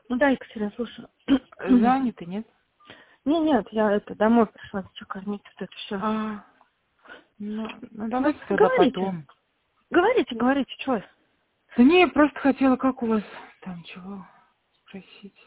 Ну да, Екатерина, слушай. Заняты, нет? Нет, я домой пришла, что кормить вот это все. Ну давайте тогда Говорите. потом. Говорите, что? Да не, я просто хотела, как у вас там чего спросить.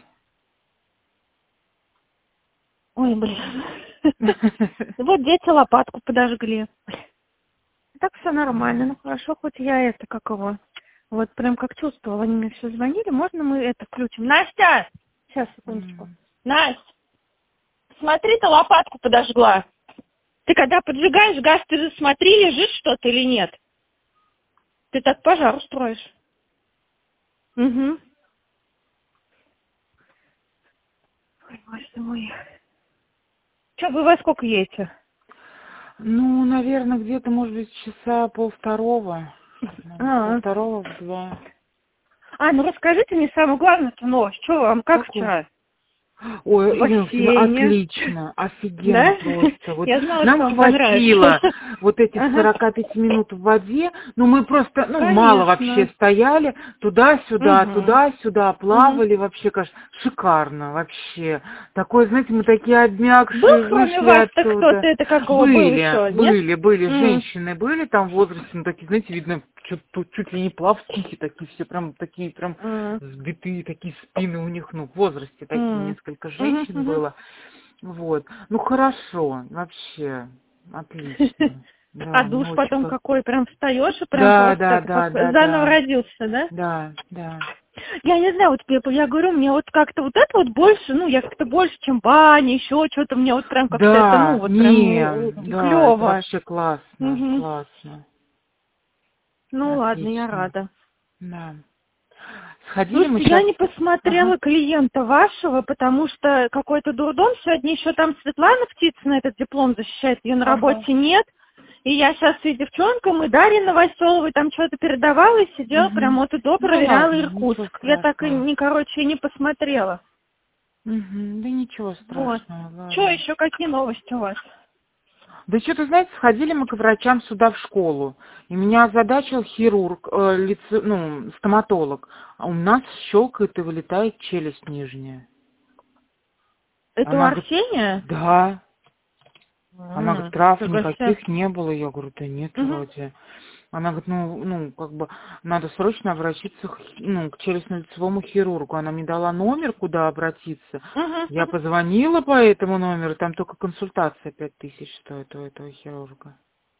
Ой, блин. Вот дети лопатку подожгли. Так все нормально, ну хорошо, хоть я это, как его, вот прям как чувствовала, они мне все звонили, можно мы это включим? Настя! Сейчас, секундочку. Настя, смотри, ты лопатку подожгла. Ты когда поджигаешь газ, ты же смотри, лежит что-то или нет. Ты так пожар устроишь. Угу. Ой, боже ты мой. Че, вы во сколько едете? Ну, наверное, где-то, может быть, часа полвторого. А, Полвторого в 2. ну расскажите мне самое главное новость. Что вам, как Какой? вчера? Ой, В Ирина Алексеевна, бассейне. отлично, офигенно Да? просто. Вот Я знала, что нам вам понравится. хватило вот этих Ага, 45 минут в воде, но мы просто, мало вообще конечно. стояли, туда-сюда, Угу. туда-сюда, Угу. плавали, вообще, кажется, шикарно вообще. Такое, знаете, мы такие Был обмякшие, кроме вышли вас-то кто-то, оттуда. это какого был Были, еще, нет? были, были, М. женщины были там в возрасте, ну, такие, знаете, видно, тут чуть ли не плавчихи такие все, прям такие, прям М. сбитые такие спины у них, в возрасте такие М. несколько Мгм, женщин мгм. было. Вот. Ну, хорошо, вообще, отлично. А Да, мне душ очень потом понравилось. какой, прям встаешь и прям Да, просто да, это да, как да, заново да, родился, да? да, да. Я не знаю, вот я говорю, мне вот как-то вот это вот больше, я как-то больше, чем баня, еще что-то, мне вот прям как-то это, Да, вот прям да, это клево. вообще классно, Угу. классно, Ну ладно, я отлично, рада. да. Сходили мы Слушайте, я сейчас, не ага, посмотрела клиента вашего, потому что какой-то дурдом. Сегодня еще там Светлана Птицына этот диплом защищает, ее на ага, работе нет. И я сейчас и девчонкам, и Дарье Новоселовой там что-то передавала и сидела прям угу. вот и до Ну проверяла ладно, ничего Иркутск. Я так и страшного. не посмотрела. Угу. Да ничего Вот. страшного, Что ладно. еще, какие новости у вас? Да что-то, знаете, сходили мы к врачам сюда в школу. И меня озадачил хирург, стоматолог. А у нас щелкает и вылетает челюсть нижняя. Это у Она говорит, Арсения? да. Она говорит, трав Фига себе. никаких не было. Я говорю, да нет, Мгм. вроде. Она говорит, как бы, надо срочно обратиться к челюстно-лицевому хирургу. Она мне дала номер, куда обратиться. Мгм. Я Мгм. позвонила по этому номеру, там только консультация 5000 стоит у этого хирурга.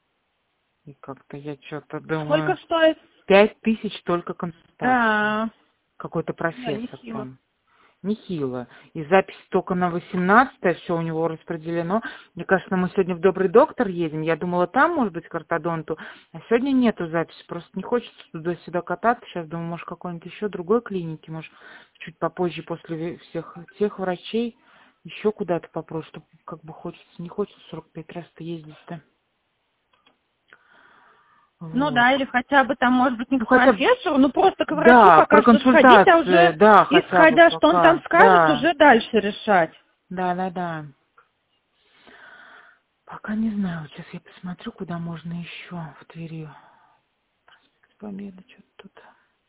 И как-то я что-то Сколько думаю, стоит? 5000 только консультация. А, Какой-то да, профессор нехило. там. Нехило. И запись только на 18-е, все у него распределено. Мне кажется, мы сегодня в Добрый доктор едем. Я думала, там, может быть, к ортодонту. А сегодня нету записи. Просто не хочется туда-сюда кататься. Сейчас думаю, может, какой-нибудь еще другой клинике. Может, чуть попозже, после всех тех врачей, еще куда-то попрошу. Чтобы как бы хочется, не хочется 45 раз-то ездить-то. Ну Вот. да, или хотя бы там, может быть, не Ну, к хотя бы, профессору, ну просто к врачу да, пока что сходить, а проконсультация, уже да, хотя бы исходя, что он там пока, скажет, да, уже дальше решать. да, да, да. Пока не знаю, вот сейчас я посмотрю, куда можно еще в Твери. Проспект Победы, что-то тут.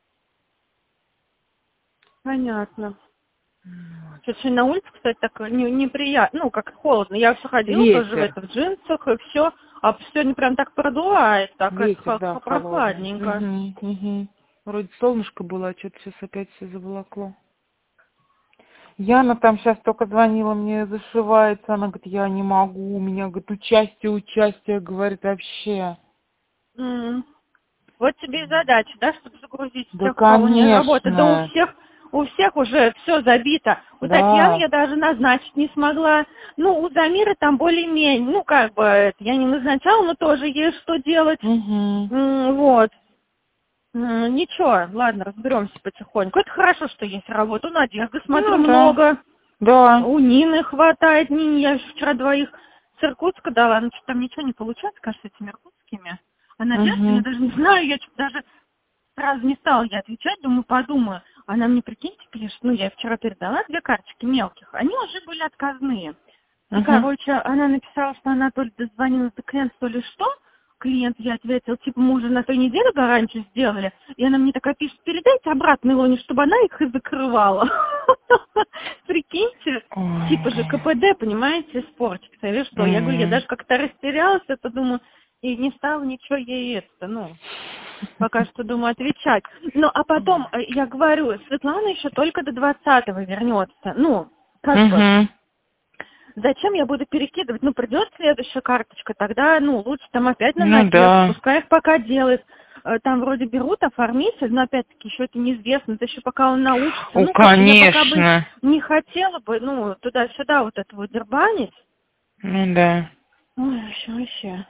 Понятно. Вот. Сейчас на улице, кстати, так неприятно, как холодно. Я все ходила тоже Ветер, в джинсах и все, а сегодня прям так продувает, так это ветер, да, холодный. прохладненько. Угу, угу. Вроде солнышко было, а что-то сейчас опять все заволокло. Яна там сейчас только звонила, мне зашивается, она говорит, я не могу, у меня, говорит, участие, говорит, вообще. М. Вот тебе и задача, да, чтобы загрузить Да, всех, у кого не работает. Да конечно, у всех уже все забито. У Татьяны да. я даже назначить не смогла. Ну, у Замиры там более-менее, как бы, я не назначала, но тоже есть что делать. Угу. Вот. Ничего, ладно, разберемся потихоньку. Это хорошо, что есть работа. У Надежды, смотрю, Ну да, много. да. У Нины хватает. Нине я еще вчера двоих с Иркутска дала. Ну, что там ничего не получается, кажется, с этими иркутскими. А Надежда, я Угу. даже не знаю, я что-то даже сразу не стала я отвечать, думаю, подумаю. Она мне, прикиньте, пишет, я вчера передала 2 карточки мелких, они уже были отказные. И, Угу. короче, она написала, что она то ли дозвонилась до клиента, то ли что. Клиент ей ответил, типа, мы уже на той неделе гарантию сделали. И она мне такая пишет, передайте обратно Илоне, чтобы она их и закрывала. Прикиньте, Ой. типа же КПД, понимаете, испортится или что? Я говорю, я даже как-то растерялась, это думаю, и не стала ничего ей это, ну, пока что думаю отвечать. Ну, а потом, я говорю, Светлана еще только до 20-го вернется. Ну, как бы, зачем я буду перекидывать? Ну, придет следующая карточка, тогда, ну, лучше там опять назначить, пускай их пока делает. Там вроде берут оформитель, но опять-таки еще это неизвестно, это еще пока он научится. Ну, конечно. Я пока бы не хотела бы, ну, туда-сюда вот это вот дербанить. Ну, да. Ой, вообще.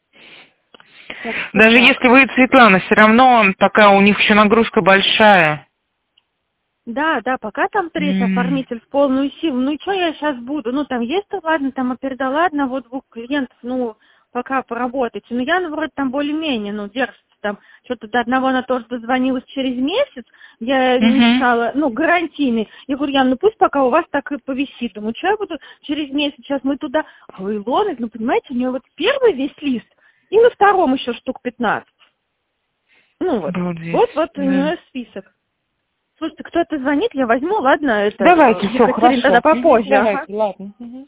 Даже если вы, Светлана, все равно пока у них еще нагрузка большая. Да, пока там третий оформитель в полную силу. Ну и что я сейчас буду? Ну там есть-то, ладно, там я передала одного-двух клиентов, ну, пока поработайте. Но я, вроде там более-менее, ну, держится там. Что-то до одного она тоже дозвонилась через месяц. Я мечтала, ну, гарантийный. Я говорю, Ян, ну пусть пока у вас так и повисит. Думаю, что я буду через месяц, сейчас мы туда. А у Илоны, ну, понимаете, у нее вот первый весь лист, и на втором еще штук 15. Ну вот, вот у нее список. Слушайте, кто-то звонит, я возьму, ладно, это... Давайте, все, хорошо. Тогда попозже. Давайте, ладно.